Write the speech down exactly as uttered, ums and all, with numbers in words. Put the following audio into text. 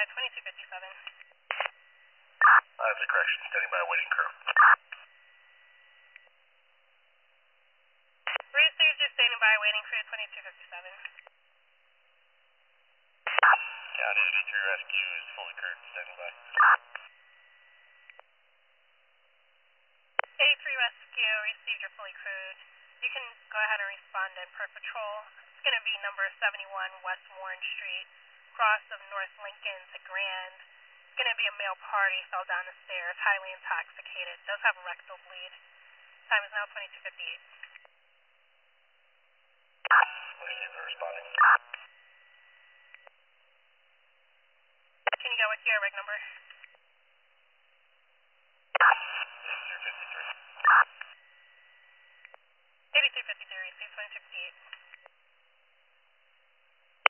by twenty-two fifty-seven. Uh, that's a correction. Standing by waiting crew. Received, you're standing by waiting crew twenty-two fifty-seven. County eighty-three rescue is fully crewed. Standing by. eighty-three rescue, received, you're fully crewed. You can go ahead and respond in per patrol. It's going to be number seventy-one West Warren Street, cross of North Lincoln to Grand. It's going to be a male party, fell down the stairs, highly intoxicated, does have a rectal bleed. Time is now twenty-two fifty-eight. Received and responding. Can you go with your rig number? eighty-three fifty-three. eighty-three fifty-three, received twenty-two fifty-eight.